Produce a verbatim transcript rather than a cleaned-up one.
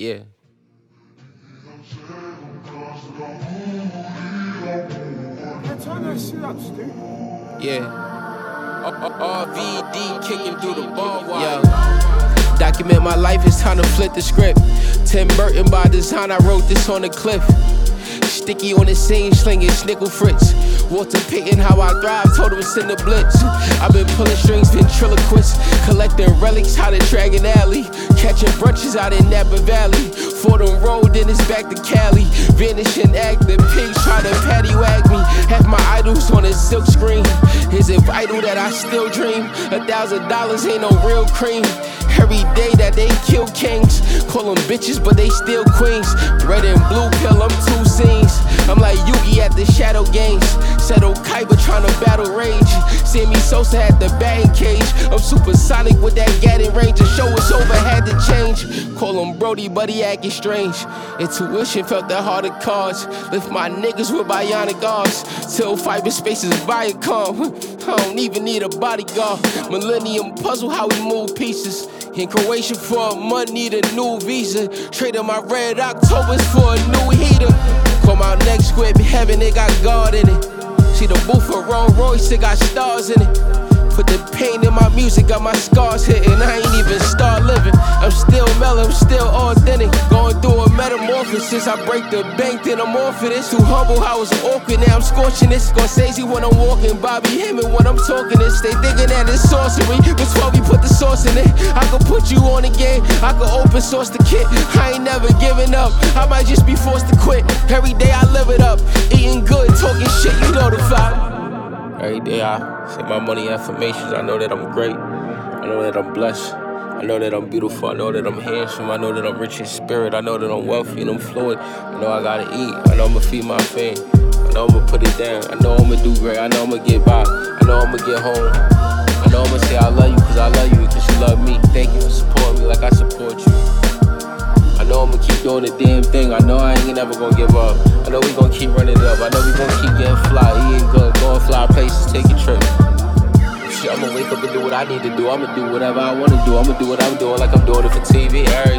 Yeah. Turn that shit up, Steve. Yeah. R V D kicking through the ball wire. Yo. Document my life, it's time to flip the script. Tim Burton by design, I wrote this on the cliff. Sticky on the scene, slinging Snickle Fritz. Walter Payton, how I thrive, told him send the blitz. I've been pulling strings, ventriloquist. Collecting relics out of Dragon Alley. Catching brunches out in Napa Valley. Fordham Road, then it's back to Cali. Vanishing act, the pigs try to patty wag me. Half my idols on a silk screen. Is it vital that I still dream? A thousand dollars ain't no real cream. Every day that they kill kings. Call them bitches, but they still queens. Red and blue pill, I'm two scenes. I'm like Yugi at the Shadow Games. Settle Kaiba trying to battle rage. Sammy Sosa at the batting cage. I'm supersonic with that Gatling range. The show was over, had to change. Call him Brody, but he acting strange. Intuition felt the heart of cards. Lift my niggas with bionic arms. Till fiber spaces Viacom. I don't even need a bodyguard. Millennium puzzle, how we move pieces. In Croatia for a month, need a new visa. Traded my red Octobers for a new heater. Call my next squid, heaven, it got God in it. See the booth for Rolls Royce, it got stars in it. Put the pain in my music, got my scars hitting. I ain't even start living. I'm still mellow, I'm still authentic. Going through a metamorphosis. I break the bank, then I'm off of this. Too humble, I was awkward, now I'm scorching this. Scorsese when I'm walking, Bobby Hemming when I'm talking this. They thinking that it's sorcery, but twelve, we put the sauce in it. I could put you on again, I could open source the kit. I ain't never giving up, I might just be forced to quit. Every day I live it up, eating good, talking shit, you know the vibe. Every day I say my money affirmations. I know that I'm great. I know that I'm blessed. I know that I'm beautiful. I know that I'm handsome. I know that I'm rich in spirit. I know that I'm wealthy and I'm fluid. I know I gotta eat. I know I'ma feed my fam. I know I'ma put it down. I know I'ma do great. I know I'ma get by. I know I'ma get home. I know I'ma say I love you cause I love you cause you love me. Thank you for supporting me like I support you. I know I'ma keep doing the damn thing. I know I ain't never gonna give up. I know we gon' keep running it up. I know we gon' keep getting fly, eating good, going fly places, taking trips. Shit, I'ma wake up and do what I need to do. I'ma do whatever I wanna do. I'ma do what I'm doing like I'm doing it for T V.